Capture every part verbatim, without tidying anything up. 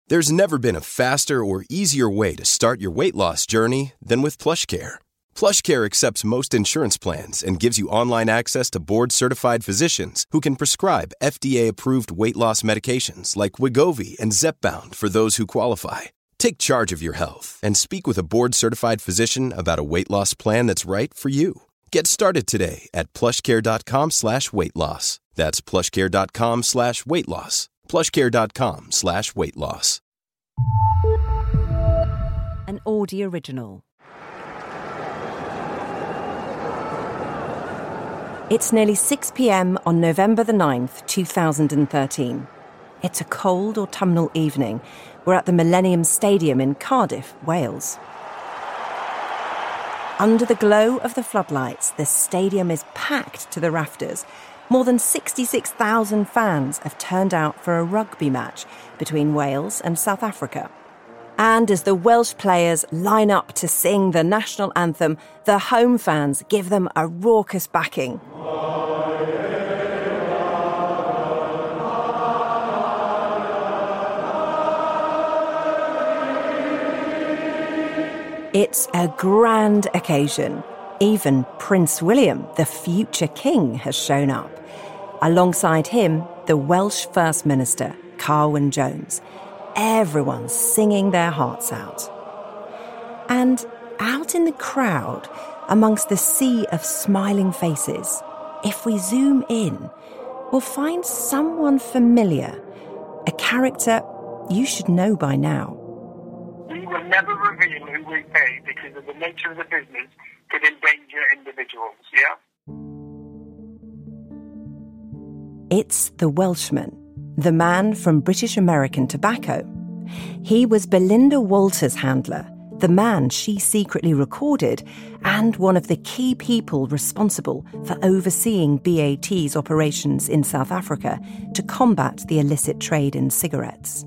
There's never been a faster or easier way to start your weight loss journey than with PlushCare. PlushCare accepts most insurance plans and gives you online access to board-certified physicians who can prescribe F D A-approved weight loss medications like Wegovy and Zepbound for those who qualify. Take charge of your health and speak with a board-certified physician about a weight loss plan that's right for you. Get started today at plushcare.com slash weight loss. That's plushcare.com slash weight loss. plushcare.com slash weight loss. An Audi original. It's nearly six p.m. on November the ninth, two thousand thirteen. It's a cold autumnal evening. We're at the Millennium Stadium in Cardiff, Wales. Under the glow of the floodlights, the stadium is packed to the rafters. More than sixty-six thousand fans have turned out for a rugby match between Wales and South Africa. And as the Welsh players line up to sing the national anthem, the home fans give them a raucous backing. It's a grand occasion. Even Prince William, the future king, has shown up. Alongside him, the Welsh First Minister, Carwyn Jones. Everyone's singing their hearts out. And out in the crowd, amongst the sea of smiling faces, if we zoom in, we'll find someone familiar, a character you should know by now. We will never reveal who we pay because of the nature of the business could endanger individuals, yeah? It's the Welshman, the man from British American Tobacco. He was Belinda Walters' handler, the man she secretly recorded, and one of the key people responsible for overseeing B A T's operations in South Africa to combat the illicit trade in cigarettes.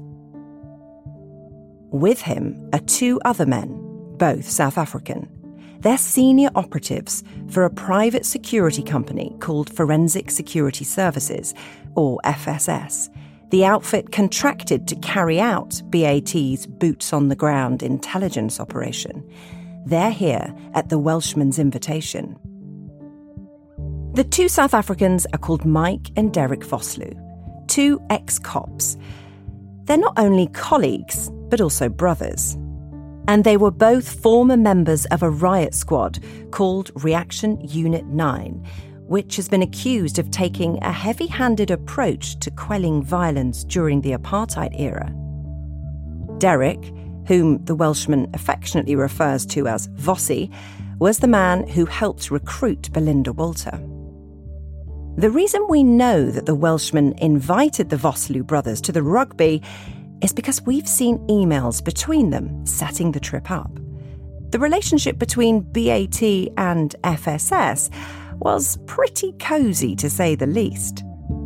With him are two other men, both South African. They're senior operatives for a private security company called Forensic Security Services, or F S S, the outfit contracted to carry out B A T's boots-on-the-ground intelligence operation. They're here at the Welshman's invitation. The two South Africans are called Mike and Derek Vosloo, two ex-cops. They're not only colleagues, but also brothers. And they were both former members of a riot squad called Reaction Unit nine, which has been accused of taking a heavy-handed approach to quelling violence during the apartheid era. Derek, whom the Welshman affectionately refers to as Vossie, was the man who helped recruit Belinda Walter. The reason we know that the Welshman invited the Vosloo brothers to the rugby is because we've seen emails between them setting the trip up. The relationship between B A T and F S S was pretty cosy, to say the least.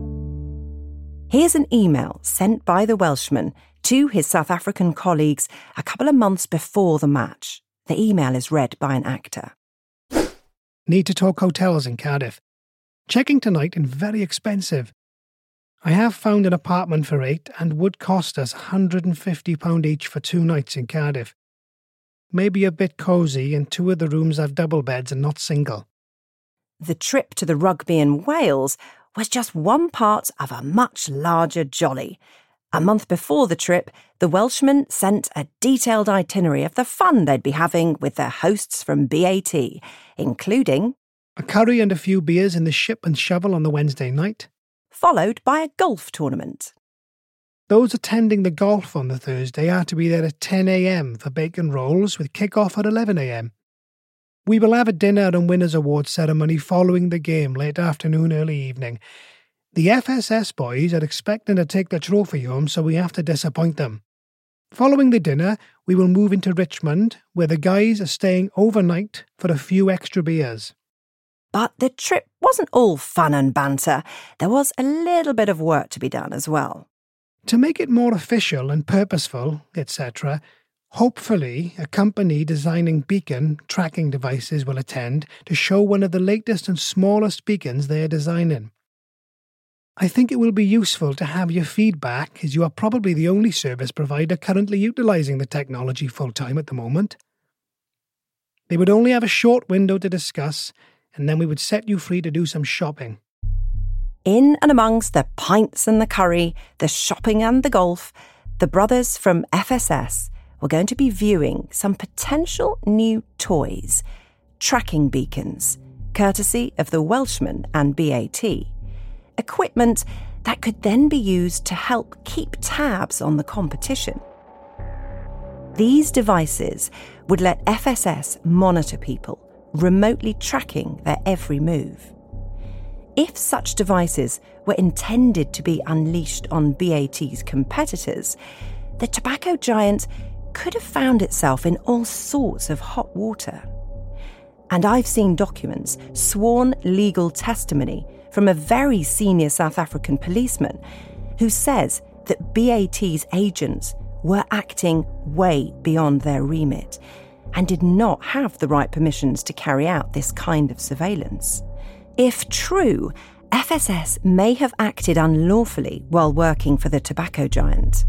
Here's an email sent by the Welshman to his South African colleagues a couple of months before the match. The email is read by an actor. Need to talk hotels in Cardiff. Checking tonight and very expensive. I have found an apartment for eight and would cost us one hundred fifty pounds each for two nights in Cardiff. Maybe a bit cosy, and two of the rooms have double beds and not single. The trip to the rugby in Wales was just one part of a much larger jolly. A month before the trip, the Welshman sent a detailed itinerary of the fun they'd be having with their hosts from B A T, including a curry and a few beers in the Ship and Shovel on the Wednesday night, followed by a golf tournament. Those attending the golf on the Thursday are to be there at ten a.m. for bacon rolls with kick-off at eleven a.m. We will have a dinner and winners' award ceremony following the game late afternoon, early evening. The F S S boys are expecting to take the trophy home, so we have to disappoint them. Following the dinner, we will move into Richmond, where the guys are staying overnight for a few extra beers. But the trip wasn't all fun and banter. There was a little bit of work to be done as well. To make it more official and purposeful, et cetera, hopefully a company designing beacon tracking devices will attend to show one of the latest and smallest beacons they are designing. I think it will be useful to have your feedback, as you are probably the only service provider currently utilising the technology full-time at the moment. They would only have a short window to discuss, and then we would set you free to do some shopping. In and amongst the pints and the curry, the shopping and the golf, the brothers from F S S were going to be viewing some potential new toys, tracking beacons, courtesy of the Welshman and B A T. Equipment that could then be used to help keep tabs on the competition. These devices would let F S S monitor people, remotely tracking their every move. If such devices were intended to be unleashed on B A T's competitors, the tobacco giant could have found itself in all sorts of hot water. And I've seen documents, sworn legal testimony from a very senior South African policeman who says that B A T's agents were acting way beyond their remit and did not have the right permissions to carry out this kind of surveillance. If true, F S S may have acted unlawfully while working for the tobacco giant.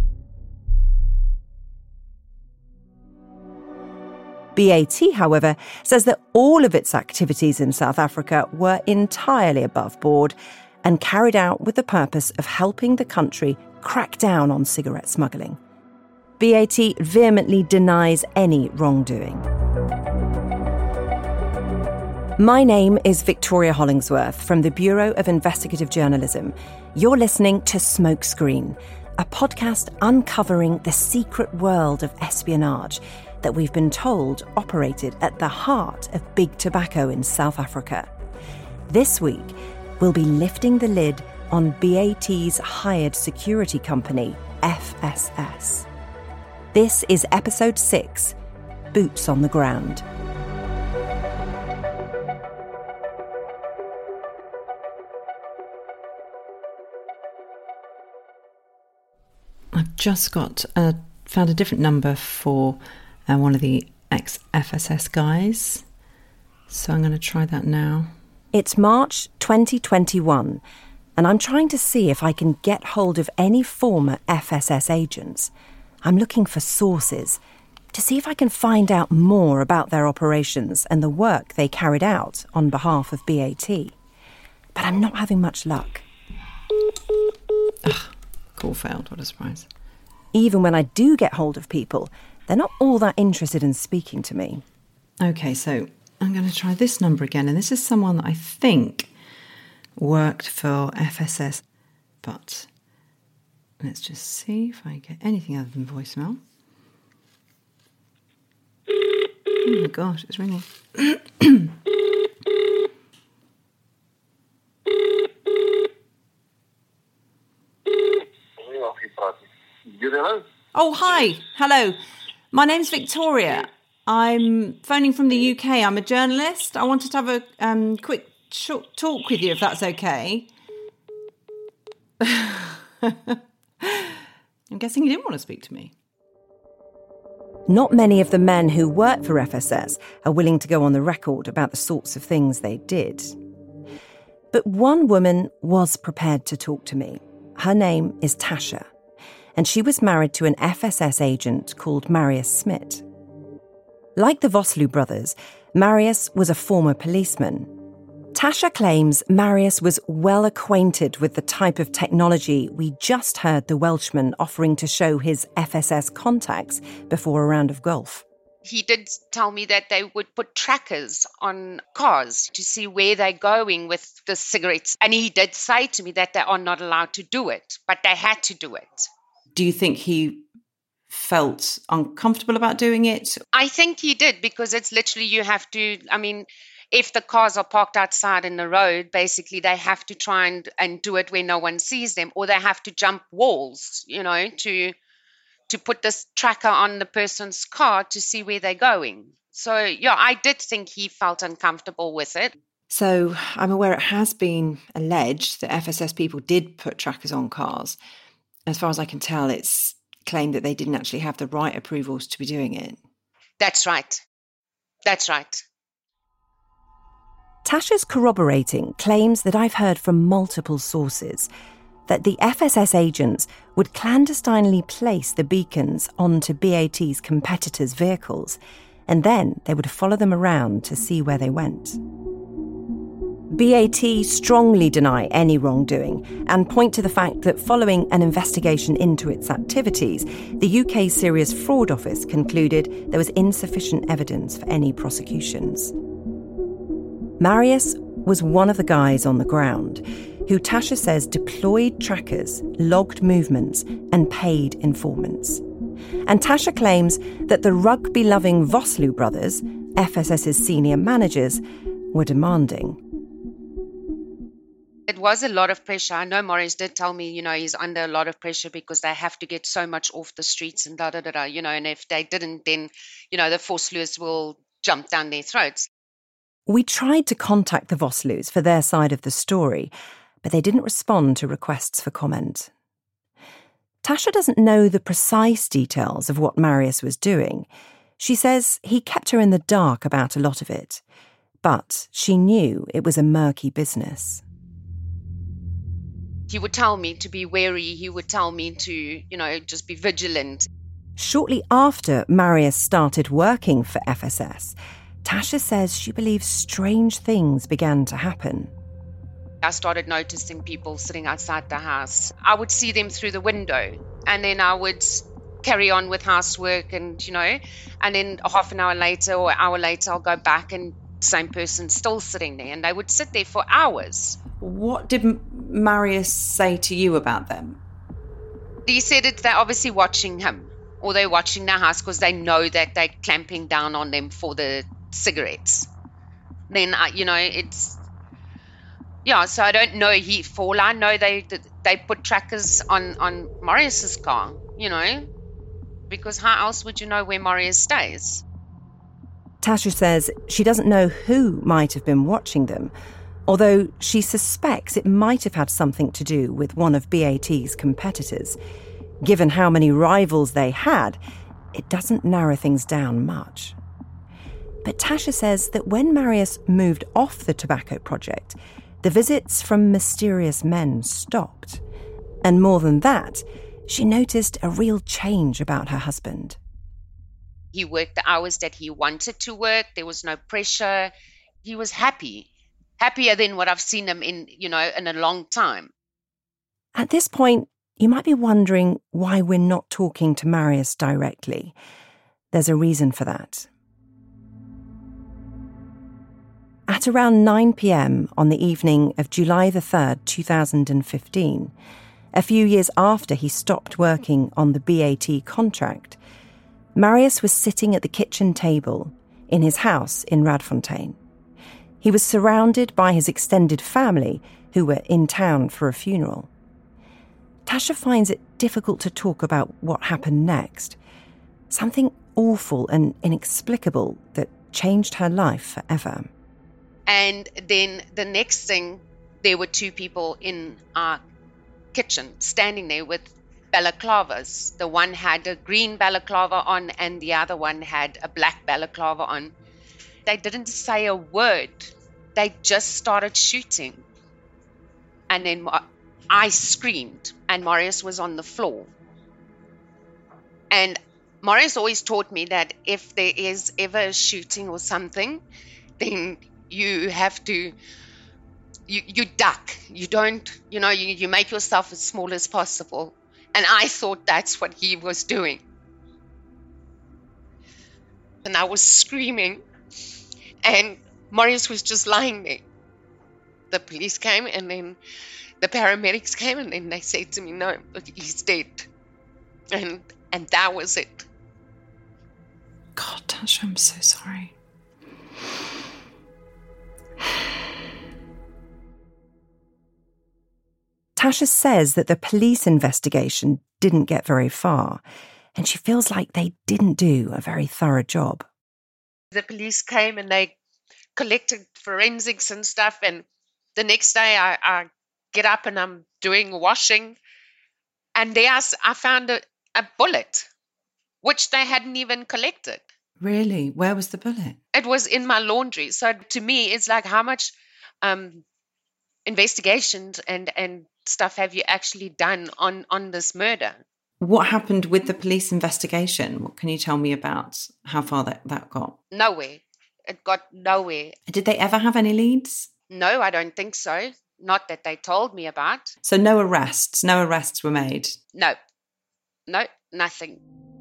B A T, however, says that all of its activities in South Africa were entirely above board and carried out with the purpose of helping the country crack down on cigarette smuggling. B A T vehemently denies any wrongdoing. My name is Victoria Hollingsworth from the Bureau of Investigative Journalism. You're listening to Smokescreen, a podcast uncovering the secret world of espionage that we've been told operated at the heart of big tobacco in South Africa. This week, we'll be lifting the lid on B A T's hired security company, F S S. This is episode six, Boots on the Ground. I've just got uh, found a different number for uh, one of the ex-F S S guys, so I'm going to try that now. It's March twenty twenty-one, and I'm trying to see if I can get hold of any former F S S agents. I'm looking for sources to see if I can find out more about their operations and the work they carried out on behalf of B A T. But I'm not having much luck. Ugh. Call failed, what a surprise. Even when I do get hold of people, they're not all that interested in speaking to me. OK, so I'm going to try this number again, and this is someone that I think worked for F S S. But let's just see if I get anything other than voicemail. Oh my gosh, it's ringing. Oh, hi. Hello. My name's Victoria. I'm phoning from the U K. I'm a journalist. I wanted to have a um, quick short talk with you, if that's okay. I'm guessing you didn't want to speak to me. Not many of the men who work for F S S are willing to go on the record about the sorts of things they did. But one woman was prepared to talk to me. Her name is Tasha, and she was married to an F S S agent called Marius Smit. Like the Vosloo brothers, Marius was a former policeman. Tasha claims Marius was well acquainted with the type of technology we just heard the Welshman offering to show his F S S contacts before a round of golf. He did tell me that they would put trackers on cars to see where they're going with the cigarettes. And he did say to me that they are not allowed to do it, but they had to do it. Do you think he felt uncomfortable about doing it? I think he did, because it's literally you have to, I mean, if the cars are parked outside in the road, basically they have to try and, and do it where no one sees them, or they have to jump walls, you know, to to put this tracker on the person's car to see where they're going. So, yeah, I did think he felt uncomfortable with it. So I'm aware it has been alleged that F S S people did put trackers on cars. As far as I can tell, it's claimed that they didn't actually have the right approvals to be doing it. That's right. That's right. Tasha's corroborating claims that I've heard from multiple sources. that the F S S agents would clandestinely place the beacons onto B A T's competitors' vehicles, and then they would follow them around to see where they went. B A T strongly deny any wrongdoing and point to the fact that following an investigation into its activities, the U K Serious Fraud Office concluded there was insufficient evidence for any prosecutions. Marius was one of the guys on the ground who Tasha says deployed trackers, logged movements and paid informants. And Tasha claims that the rugby-loving Vosloo brothers, FSS's senior managers, were demanding. It was a lot of pressure. I know Marius did tell me, you know, he's under a lot of pressure because they have to get so much off the streets and da da da da, you know, and if they didn't, then, you know, the Vosloos will jump down their throats. We tried to contact the Vosloos for their side of the story, but they didn't respond to requests for comment. Tasha doesn't know the precise details of what Marius was doing. She says he kept her in the dark about a lot of it, but she knew it was a murky business. He would tell me to be wary. He would tell me to, you know, just be vigilant. Shortly after Marius started working for F S S, Tasha says she believes strange things began to happen. I started noticing people sitting outside the house. I would see them through the window, and then I would carry on with housework and, you know, and then half an hour later or an hour later, I'll go back and same person still sitting there, and they would sit there for hours. What did Marius say to you about them? He said that they're obviously watching him, or they're watching their house because they know that they're clamping down on them for the cigarettes. Then, uh, you know, it's... Yeah, so I don't know. He, for all I know, they they put trackers on, on Marius's car, you know, because how else would you know where Marius stays? Tasha says she doesn't know who might have been watching them, although she suspects it might have had something to do with one of B A T's competitors. Given how many rivals they had, it doesn't narrow things down much. But Tasha says that when Marius moved off the tobacco project, the visits from mysterious men stopped. And more than that, she noticed a real change about her husband. He worked the hours that he wanted to work. There was no pressure. He was happy, happier than what I've seen him in, you know, in a long time. At this point, you might be wondering why we're not talking to Marius directly. There's a reason for that. At around nine p.m. on the evening of July the third, two thousand fifteen, a few years after he stopped working on the B A T contract, Marius was sitting at the kitchen table in his house in Radfontein. He was surrounded by his extended family who were in town for a funeral. Tasha finds it difficult to talk about what happened next. Something awful and inexplicable that changed her life forever. And then the next thing, there were two people in our kitchen standing there with balaclavas. The one had a green balaclava on and the other one had a black balaclava on. They didn't say a word. They just started shooting. And then I screamed and Marius was on the floor. And Marius always taught me that if there is ever a shooting or something, then you have to, you, you duck. You don't, you know, you, you make yourself as small as possible. And I thought that's what he was doing. And I was screaming. And Marius was just lying there. The police came and then the paramedics came and then they said to me, no, he's dead. And and that was it. God, Tasha, I'm so sorry. Tasha says that the police investigation didn't get very far, and she feels like they didn't do a very thorough job. The police came and they collected forensics and stuff, and the next day I, I get up and I'm doing washing, and there I found a, a bullet, which they hadn't even collected. Really? Where was the bullet? It was in my laundry. So to me, it's like how much um, investigations and, and stuff have you actually done on, on this murder? What happened with the police investigation? What can you tell me about how far that, that got? Nowhere. It got nowhere. Did they ever have any leads? No, I don't think so. Not that they told me about. So no arrests? No arrests were made? No. No, nothing.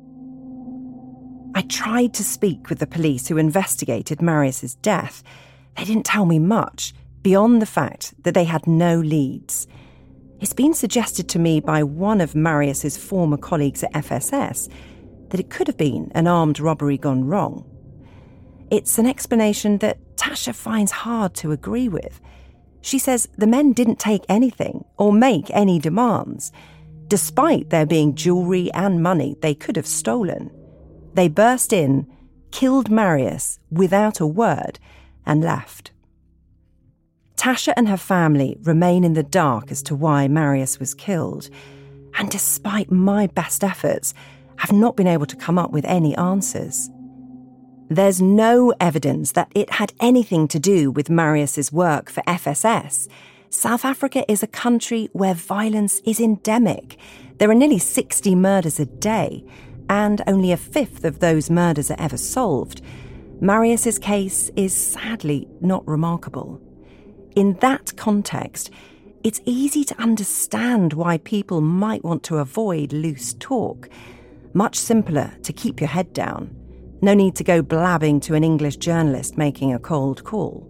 I tried to speak with the police who investigated Marius's death. They didn't tell me much, beyond the fact that they had no leads. It's been suggested to me by one of Marius's former colleagues at F S S that it could have been an armed robbery gone wrong. It's an explanation that Tasha finds hard to agree with. She says the men didn't take anything or make any demands, despite there being jewellery and money they could have stolen. They burst in, killed Marius without a word, and left. Tasha and her family remain in the dark as to why Marius was killed, and despite my best efforts, have not been able to come up with any answers. There's no evidence that it had anything to do with Marius's work for F S S. South Africa is a country where violence is endemic. There are nearly sixty murders a day, and only a fifth of those murders are ever solved. Marius's case is sadly not remarkable. In that context, it's easy to understand why people might want to avoid loose talk. Much simpler to keep your head down. No need to go blabbing to an English journalist making a cold call.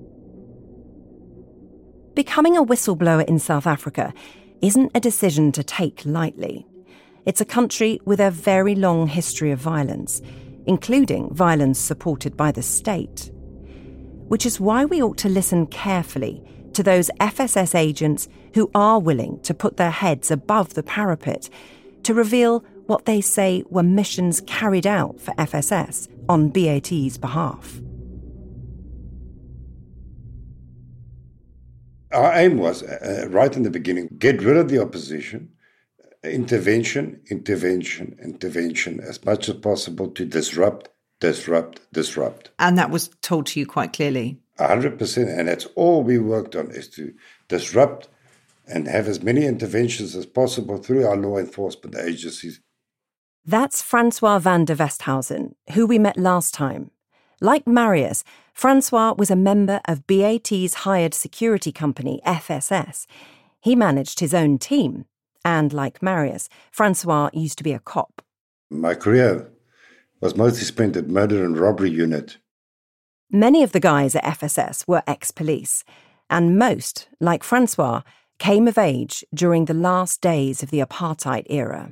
Becoming a whistleblower in South Africa isn't a decision to take lightly. It's a country with a very long history of violence, including violence supported by the state. Which is why we ought to listen carefully to those F S S agents who are willing to put their heads above the parapet to reveal what they say were missions carried out for F S S on B A T's behalf. Our aim was, uh, right in the beginning, get rid of the opposition, intervention, intervention, intervention, as much as possible to disrupt, disrupt, disrupt. And that was told to you quite clearly? one hundred percent, and that's all we worked on, is to disrupt and have as many interventions as possible through our law enforcement agencies. That's Francois van der Westhausen, who we met last time. Like Marius, Francois was a member of B A T's hired security company, F S S. He managed his own team, and like Marius, Francois used to be a cop. My career was mostly spent at murder and robbery unit. Many of the guys at F S S were ex-police, and most, like Francois, came of age during the last days of the apartheid era.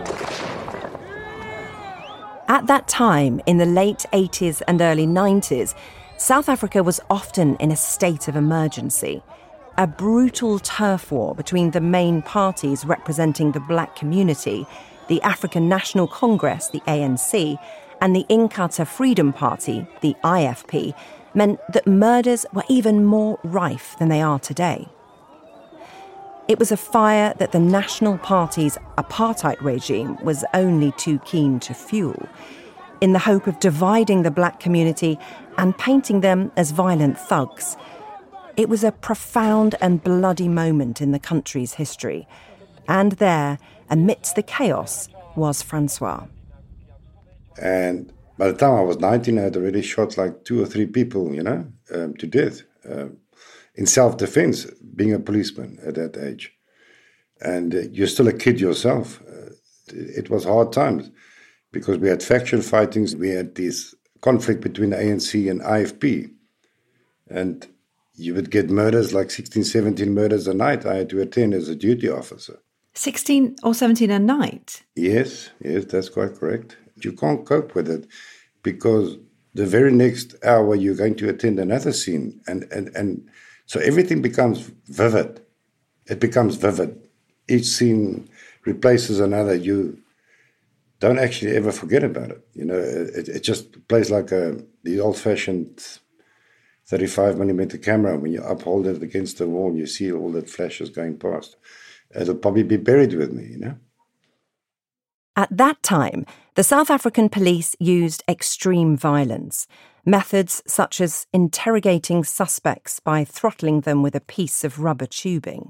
At that time, in the late eighties and early nineties, South Africa was often in a state of emergency. A brutal turf war between the main parties representing the black community, the African National Congress, the A N C, and the Inkatha Freedom Party, the I F P, meant that murders were even more rife than they are today. It was a fire that the National Party's apartheid regime was only too keen to fuel, in the hope of dividing the black community and painting them as violent thugs. It was a profound and bloody moment in the country's history. And there, amidst the chaos, was Francois. And by the time I was nineteen, I had already shot like two or three people, you know, um, to death. Um, in self-defense, being a policeman at that age. And uh, you're still a kid yourself. Uh, it was hard times because we had faction fightings. We had this conflict between the A N C and I F P. And you would get murders, like sixteen, seventeen murders a night. I had to attend as a duty officer. sixteen or seventeen a night? Yes, yes, that's quite correct. You can't cope with it because the very next hour you're going to attend another scene. And, and, and so everything becomes vivid. It becomes vivid. Each scene replaces another. You don't actually ever forget about it. You know, it, it just plays like a the old-fashioned thirty-five millimeter camera. When you uphold it against the wall, you see all that flashes going past. It'll probably be buried with me, you know. At that time, the South African police used extreme violence, methods such as interrogating suspects by throttling them with a piece of rubber tubing.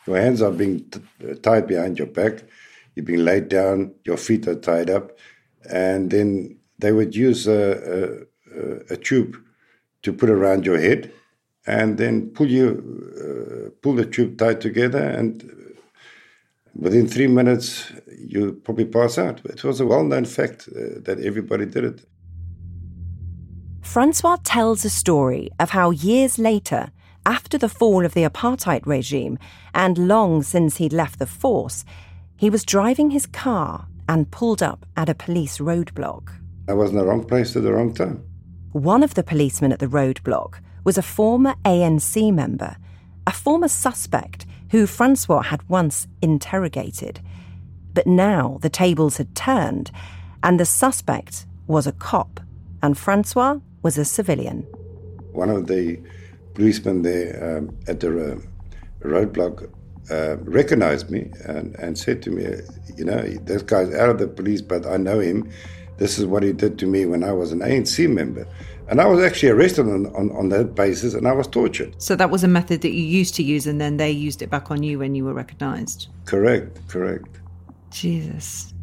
Your hands are being t- tied behind your back. You're being laid down. Your feet are tied up. And then they would use a, a, a tube to put around your head and then pull you, uh, pull the tube tight together. And within three minutes, you probably pass out. It was a well-known fact uh, that everybody did it. Francois tells a story of how years later, after the fall of the apartheid regime and long since he'd left the force, he was driving his car and pulled up at a police roadblock. I was in the wrong place at the wrong time. One of the policemen at the roadblock was a former A N C member, a former suspect who Francois had once interrogated. But now the tables had turned, and the suspect was a cop, and Francois was a civilian. One of the policemen there um, at the uh, roadblock uh, recognized me and, and said to me, you know, this guy's out of the police, but I know him. This is what he did to me when I was an A N C member. And I was actually arrested on, on, on that basis, and I was tortured. So that was a method that you used to use, and then they used it back on you when you were recognised? Correct, correct. Jesus.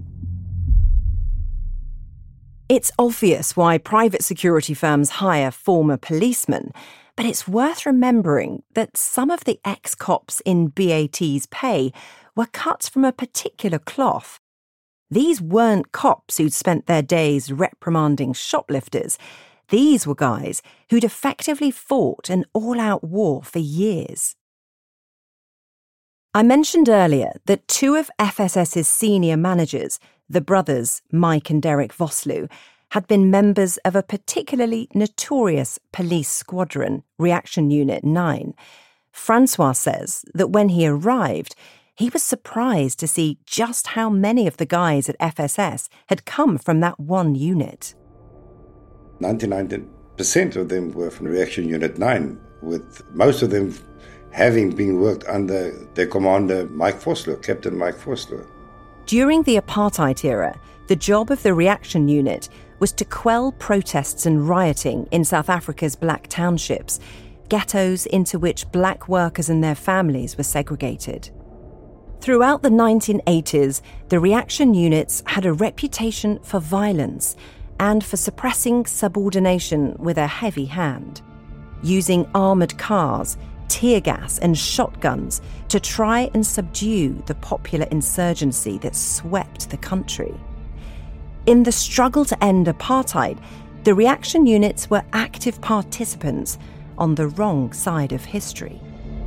It's obvious why private security firms hire former policemen, but it's worth remembering that some of the ex-cops in B A T's pay were cut from a particular cloth. These weren't cops who'd spent their days reprimanding shoplifters. These were guys who'd effectively fought an all-out war for years. I mentioned earlier that two of F S S's senior managers, the brothers Mike and Derek Vosloo, had been members of a particularly notorious police squadron, Reaction Unit nine. Francois says that when he arrived, he was surprised to see just how many of the guys at F S S had come from that one unit. ninety-nine percent of them were from Reaction Unit nine, with most of them having been worked under their commander, Mike Vosloo, Captain Mike Vosloo. During the apartheid era, the job of the Reaction Unit was to quell protests and rioting in South Africa's black townships, ghettos into which black workers and their families were segregated. Throughout the nineteen eighties, the Reaction Units had a reputation for violence and for suppressing subordination with a heavy hand, using armoured cars, tear gas and shotguns to try and subdue the popular insurgency that swept the country. In the struggle to end apartheid, the Reaction Units were active participants on the wrong side of history.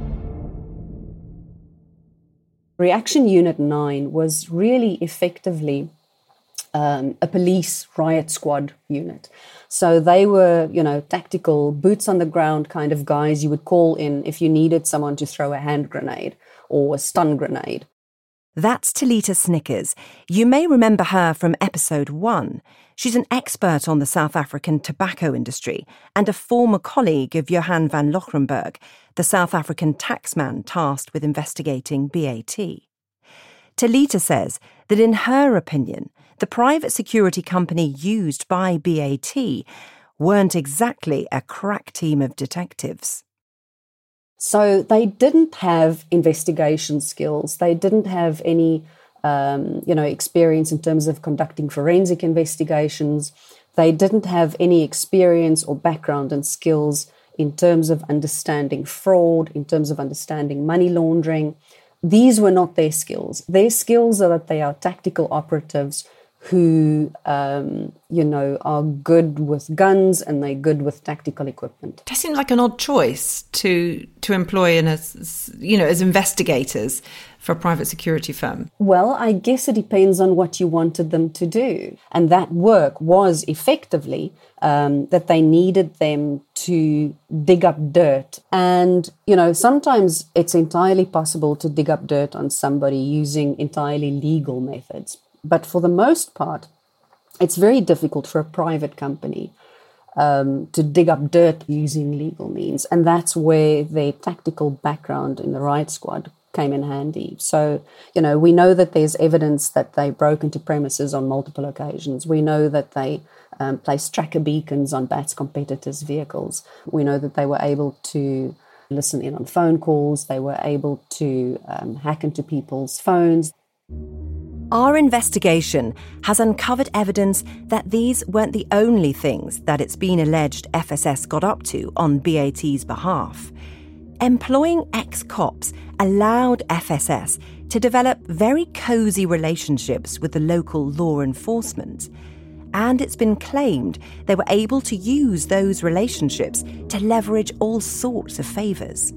Reaction Unit nine was really effectively um, a police riot squad unit. So they were, you know, tactical, boots on the ground kind of guys you would call in if you needed someone to throw a hand grenade or a stun grenade. That's Talita Snickers. You may remember her from episode one. She's an expert on the South African tobacco industry and a former colleague of Johan van Lochrenberg, the South African taxman tasked with investigating B A T. Talita says that in her opinion, the private security company used by B A T weren't exactly a crack team of detectives. So they didn't have investigation skills. They didn't have any, um, you know, experience in terms of conducting forensic investigations. They didn't have any experience or background and skills in terms of understanding fraud, in terms of understanding money laundering. These were not their skills. Their skills are that they are tactical operatives who, um, you know, are good with guns and they're good with tactical equipment. That seems like an odd choice to to employ in as, you know, as investigators for a private security firm. Well, I guess it depends on what you wanted them to do. And that work was effectively um, that they needed them to dig up dirt. And, you know, sometimes it's entirely possible to dig up dirt on somebody using entirely legal methods. But for the most part, it's very difficult for a private company um, to dig up dirt using legal means. And that's where their tactical background in the riot squad came in handy. So, you know, we know that there's evidence that they broke into premises on multiple occasions. We know that they um, placed tracker beacons on B A T's competitors' vehicles. We know that they were able to listen in on phone calls. They were able to um, hack into people's phones. Our investigation has uncovered evidence that these weren't the only things that it's been alleged F S S got up to on B A T's behalf. Employing ex-cops allowed F S S to develop very cosy relationships with the local law enforcement. And it's been claimed they were able to use those relationships to leverage all sorts of favours.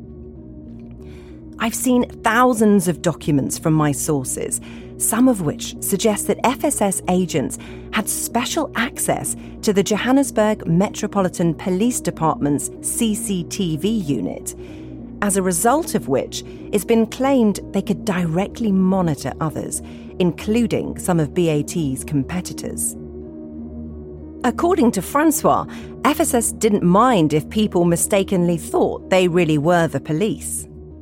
I've seen thousands of documents from my sources, some of which suggest that F S S agents had special access to the Johannesburg Metropolitan Police Department's C C T V unit, as a result of which it's been claimed they could directly monitor others, including some of B A T's competitors. According to Francois, F S S didn't mind if people mistakenly thought they really were the police.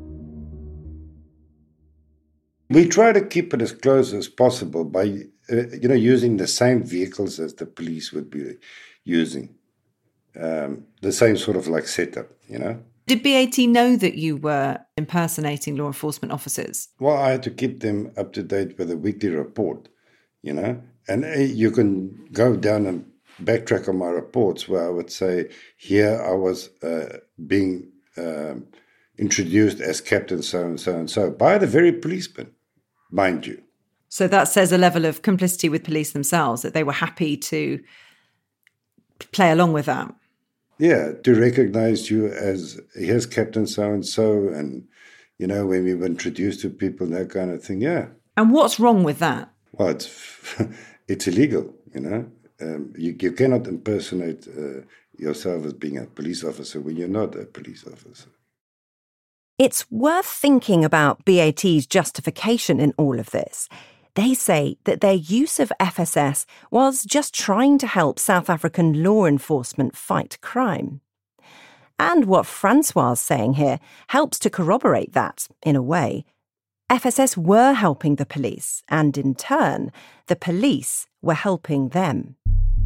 We try to keep it as close as possible by, uh, you know, using the same vehicles as the police would be using. Um, the same sort of like setup, you know. Did B A T know that you were impersonating law enforcement officers? Well, I had to keep them up to date with a weekly report, you know. And uh, you can go down and backtrack on my reports where I would say, here I was uh, being um, introduced as Captain so-and-so and so by the very policeman, mind you. So that says a level of complicity with police themselves, that they were happy to play along with that. Yeah, to recognize you as, here's Captain so-and-so, and, you know, when we were introduced to people, that kind of thing, yeah. And what's wrong with that? Well, it's it's illegal, you know. Um, you, you cannot impersonate uh, yourself as being a police officer when you're not a police officer. It's worth thinking about B A T's justification in all of this. They say that their use of F S S was just trying to help South African law enforcement fight crime. And what Francois is saying here helps to corroborate that, in a way. F S S were helping the police, and in turn, the police were helping them.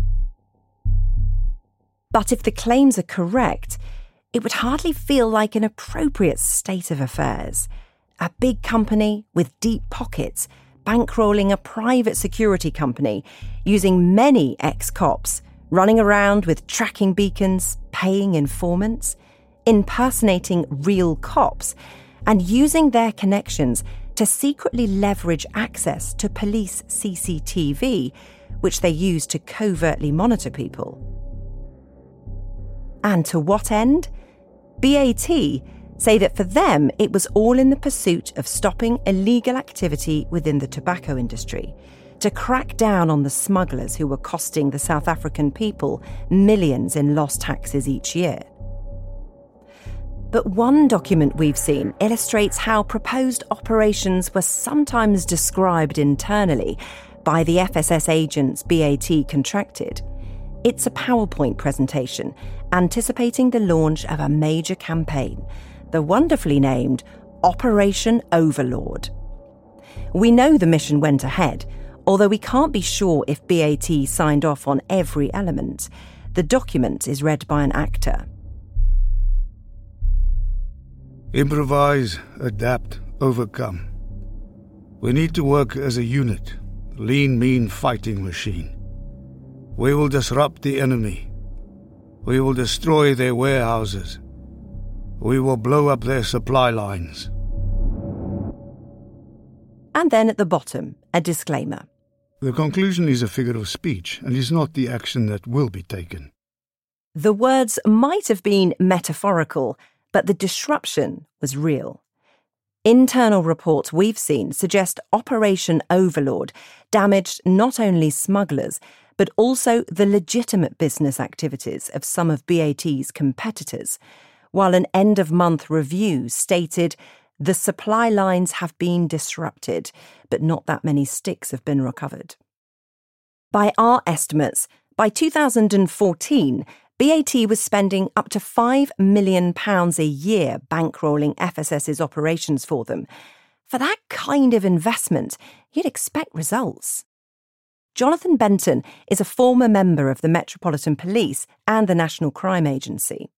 But if the claims are correct, it would hardly feel like an appropriate state of affairs. A big company with deep pockets bankrolling a private security company, using many ex-cops, running around with tracking beacons, paying informants, impersonating real cops, and using their connections to secretly leverage access to police C C T V, which they use to covertly monitor people. And to what end? B A T say that for them it was all in the pursuit of stopping illegal activity within the tobacco industry, to crack down on the smugglers who were costing the South African people millions in lost taxes each year. But one document we've seen illustrates how proposed operations were sometimes described internally by the F S S agents B A T contracted. It's a PowerPoint presentation anticipating the launch of a major campaign, the wonderfully named Operation Overlord. We know the mission went ahead, although we can't be sure if B A T signed off on every element. The document is read by an actor. Improvise, adapt, overcome. We need to work as a unit, lean, mean fighting machine. We will disrupt the enemy. We will destroy their warehouses. We will blow up their supply lines. And then at the bottom, a disclaimer. The conclusion is a figure of speech and is not the action that will be taken. The words might have been metaphorical, but the disruption was real. Internal reports we've seen suggest Operation Overlord damaged not only smugglers, but also the legitimate business activities of some of B A T's competitors, while an end-of-month review stated the supply lines have been disrupted, but not that many sticks have been recovered. By our estimates, by two thousand fourteen, B A T was spending up to five million pounds a year bankrolling F S S's operations for them. For that kind of investment, you'd expect results. Jonathan Benton is a former member of the Metropolitan Police and the National Crime Agency.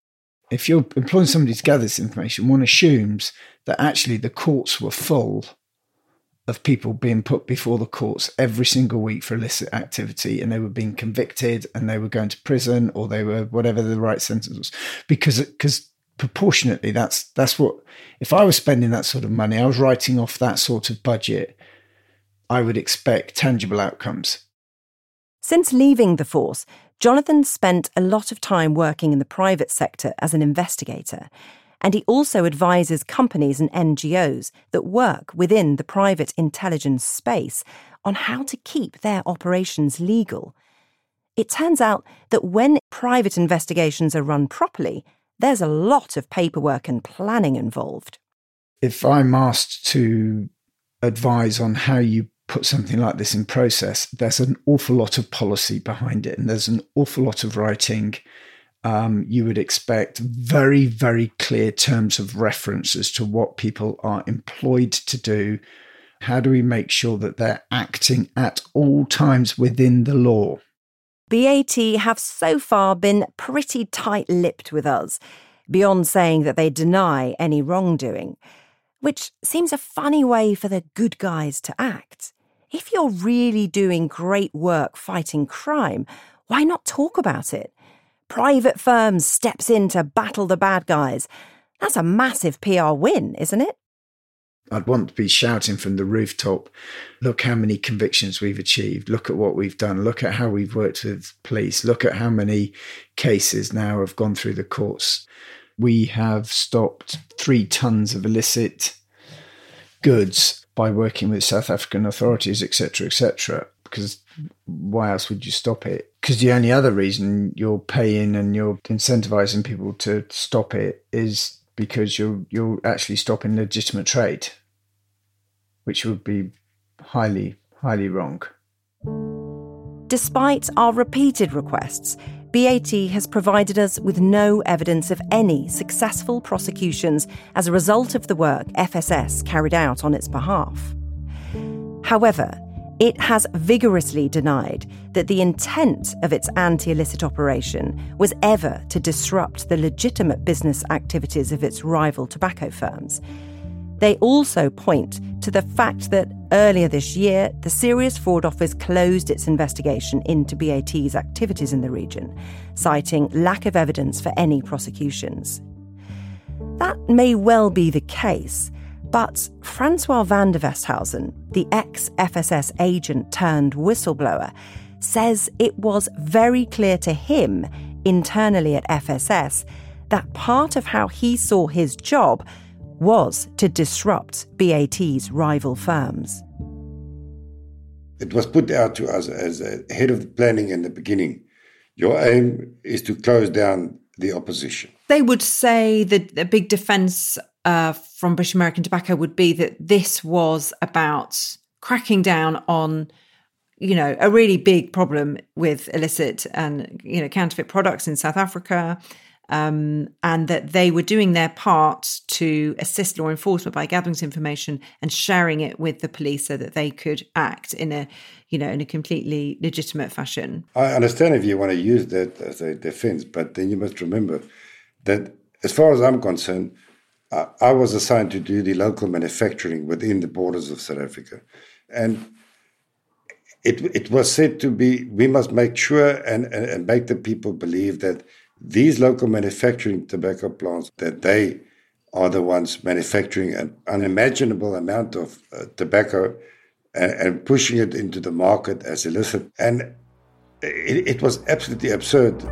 if you're employing somebody to gather this information, one assumes that actually the courts were full of people being put before the courts every single week for illicit activity, and they were being convicted and they were going to prison, or they were whatever the right sentence was. Because because proportionately, that's that's what, if I was spending that sort of money, I was writing off that sort of budget, I would expect tangible outcomes. Since leaving the force, Jonathan spent a lot of time working in the private sector as an investigator, and he also advises companies and N G Os that work within the private intelligence space on how to keep their operations legal. It turns out that when private investigations are run properly, there's a lot of paperwork and planning involved. If I'm asked to advise on how you put something like this in process, there's an awful lot of policy behind it, and there's an awful lot of writing. Um, you would expect very, very clear terms of reference as to what people are employed to do. How do we make sure that they're acting at all times within the law? B A T have so far been pretty tight-lipped with us, beyond saying that they deny any wrongdoing, which seems a funny way for the good guys to act. If you're really doing great work fighting crime, why not talk about it? Private firms steps in to battle the bad guys. That's a massive P R win, isn't it? I'd want to be shouting from the rooftop, look how many convictions we've achieved, look at what we've done, look at how we've worked with police, look at how many cases now have gone through the courts. We have stopped three tons of illicit goods by working with South African authorities, et cetera, et cetera. Because why else would you stop it? Because the only other reason you're paying and you're incentivizing people to stop it is because you're you're actually stopping legitimate trade, which would be highly, highly wrong. Despite our repeated requests, B A T has provided us with no evidence of any successful prosecutions as a result of the work F S S carried out on its behalf. However, it has vigorously denied that the intent of its anti-illicit operation was ever to disrupt the legitimate business activities of its rival tobacco firms. They also point to the fact that earlier this year, the Serious Fraud Office closed its investigation into B A T's activities in the region, citing lack of evidence for any prosecutions. That may well be the case, but Francois van der Westhausen, the ex-F S S agent turned whistleblower, says it was very clear to him internally at F S S that part of how he saw his job was to disrupt B A T's rival firms. It was put out to us as a head of the planning in the beginning. Your aim is to close down the opposition. They would say that the big defence uh, from British American Tobacco would be that this was about cracking down on, you know, a really big problem with illicit and, you know, counterfeit products in South Africa, um, and that they were doing their part to assist law enforcement by gathering this information and sharing it with the police so that they could act in a, you know, in a completely legitimate fashion. I understand if you want to use that as a defense, but then you must remember that as far as I'm concerned, uh, I was assigned to do the local manufacturing within the borders of South Africa. And it it was said to be, we must make sure and, and, and make the people believe that these local manufacturing tobacco plants, that they are the ones manufacturing an unimaginable amount of uh, tobacco and, and pushing it into the market as illicit. And it, it was absolutely absurd.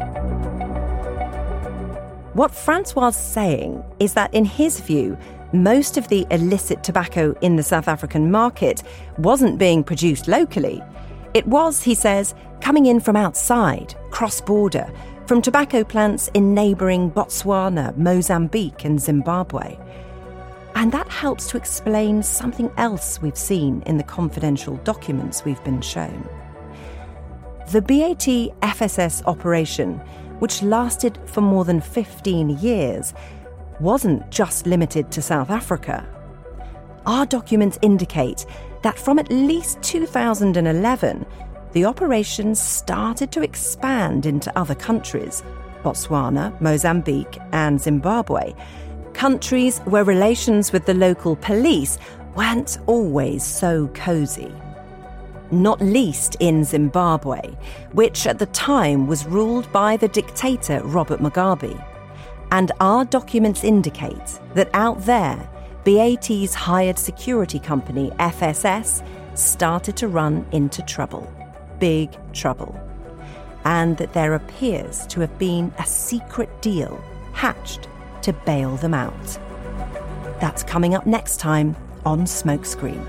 What Francois is saying is that, in his view, most of the illicit tobacco in the South African market wasn't being produced locally. It was, he says, coming in from outside, cross-border, from tobacco plants in neighbouring Botswana, Mozambique and Zimbabwe. And that helps to explain something else we've seen in the confidential documents we've been shown. The B A T F S S operation, which lasted for more than fifteen years, wasn't just limited to South Africa. Our documents indicate that from at least two thousand eleven, the operations started to expand into other countries, Botswana, Mozambique, and Zimbabwe, countries where relations with the local police weren't always so cosy. Not least in Zimbabwe, which at the time was ruled by the dictator Robert Mugabe. And our documents indicate that out there, B A T's hired security company, F S S, started to run into trouble. Big trouble. And that there appears to have been a secret deal hatched to bail them out. That's coming up next time on Smokescreen.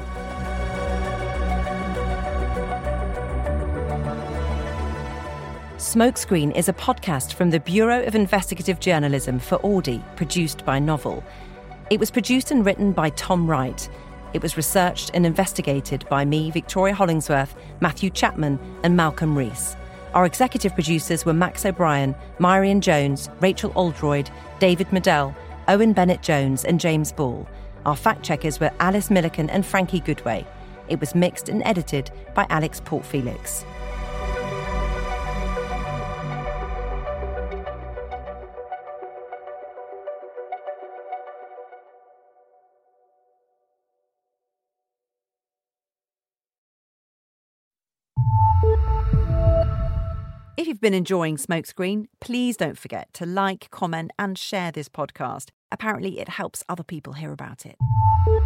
Smokescreen is a podcast from the Bureau of Investigative Journalism for Audi, produced by Novel. It was produced and written by Tom Wright. It was researched and investigated by me, Victoria Hollingsworth, Matthew Chapman, and Malcolm Rees. Our executive producers were Max O'Brien, Myrian Jones, Rachel Oldroyd, David Medell, Owen Bennett-Jones, and James Ball. Our fact-checkers were Alice Milliken and Frankie Goodway. It was mixed and edited by Alex Portfelix. If you've been enjoying Smokescreen, please don't forget to like, comment and share this podcast. Apparently it helps other people hear about it.